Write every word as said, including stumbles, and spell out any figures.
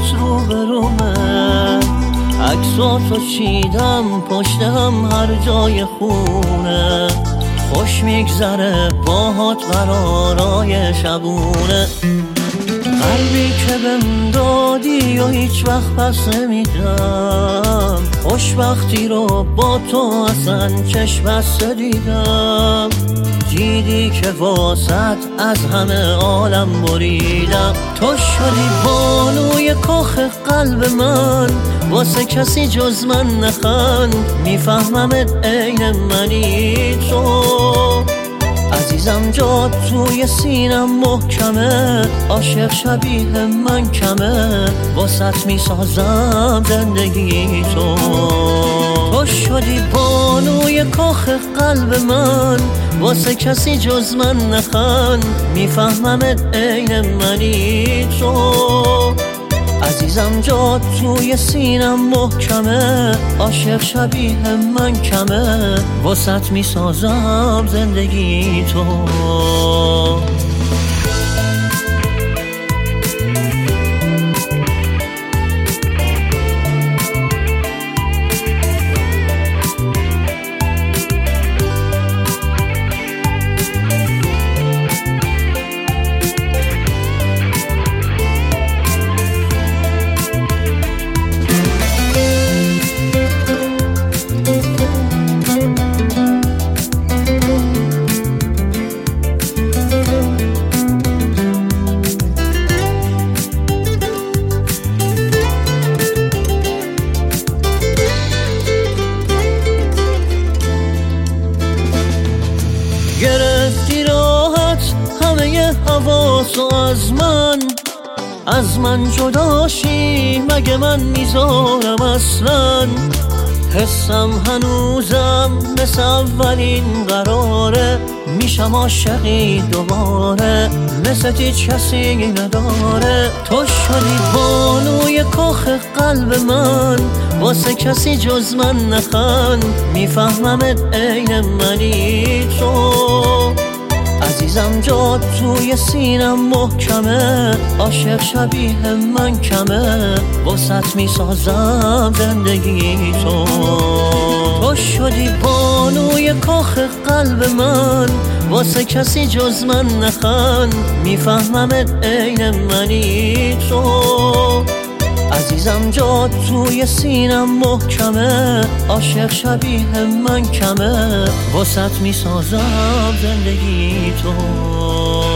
چشمات رو به رومه، عکساتو چیدم پشت هم هر جای خونه، خوش میگذره باهات قرارای شبونه. قلبی که بهم دادی و هیچ وقت پس نمیدم، خوشبختی رو با تو اصلا چشم بسته دیدم. دیدی که واسط از همه عالم بریدم، تو شدی بانوی کاخ قلب من، واسه کسی جز من نخند، میفهممت عین منی تو. عزیزم جات توی سینم محکمه، عاشق شبیه من کمه، واسط میسازم زندگی تو. تو شدی بانوی کاخ قلب من، واسه کسی جز من نخند، میفهممت عین منی تو. عزیزم جات توی سینم محکمه، عاشق شبیه من کمه، واسط میسازم زندگی تو. گرفتی راحت همه حواسو از من، از من جداشی مگه من میذارم اصلا. حسم هنوزم مثل اولین قراره، میشم عاشقی دوباره مثل هیچ کسی نداره. تو شدی بانوی کاخ قلب من، واسه کسی جز من نخند، میفهممت عین منی تو. عزیزم جات توی سینم محکمه، عاشق شبیه من کمه، واسط میسازم زندگی تو. تو شدی بانوی کاخ قلب من، واسه کسی جز من نخند، میفهممت عین منی تو. عزیزم جات توی سینم محکمه، عاشق شبیه من کمه، واسط میسازم زندگی تو.